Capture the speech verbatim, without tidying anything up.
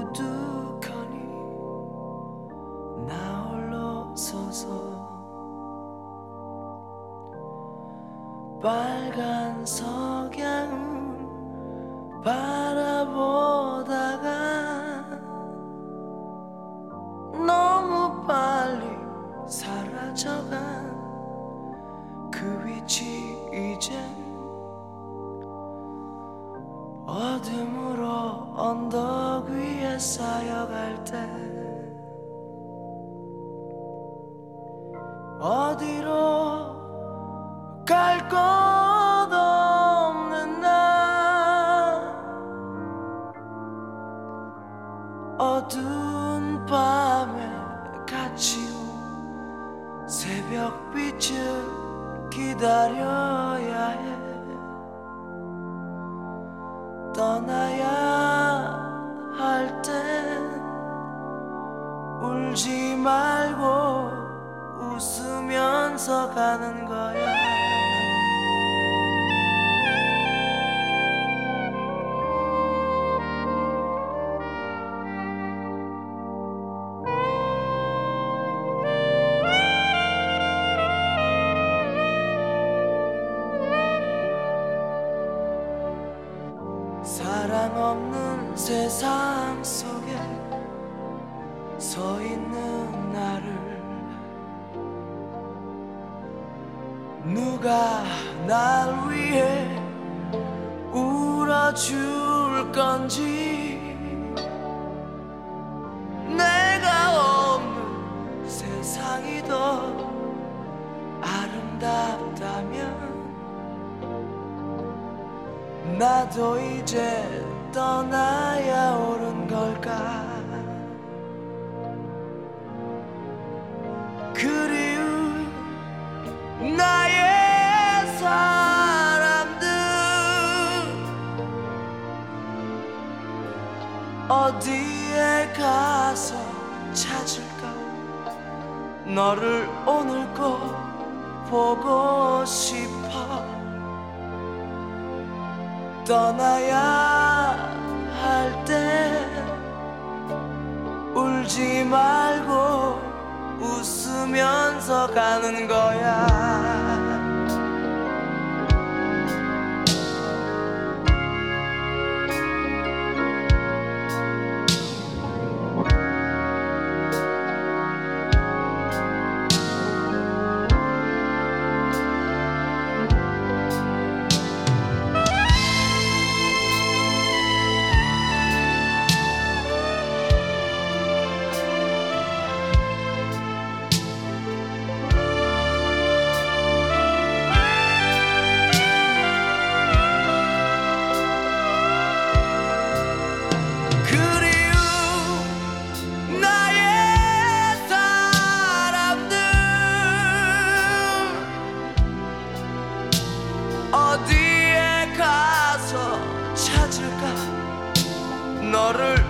우두커니 나 홀로 서서 빨간 석양을 바라보다가 너무 빨리 사라져간 그 위치 이젠 어둠으로 언덕 위에 쌓여갈 때 어디로 갈 곳 없는 나 어두운 밤에 갇히고 새벽빛을 기다려야 해 떠나야 할 땐 울지 말고 웃으면서 가는 거야 사랑 없는 세상 속에 서 있는 나를 누가 날 위해 울어줄 건지 내가 없는 세상이 더 아름답다면 나도 이제 떠나야 옳은 걸까 그리운 나의 사람들 어디에 가서 찾을까 너를 오늘 꼭 보고 싶어 떠나야 할 때 울지 말고 웃으면서 가는 거야 어디에 가서 찾을까 너를